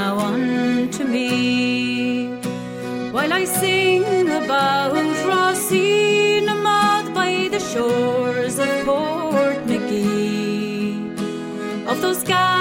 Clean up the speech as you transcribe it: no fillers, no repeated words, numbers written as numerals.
now unto me. While I sing about Rossinamad by the shores of Portmagee, of those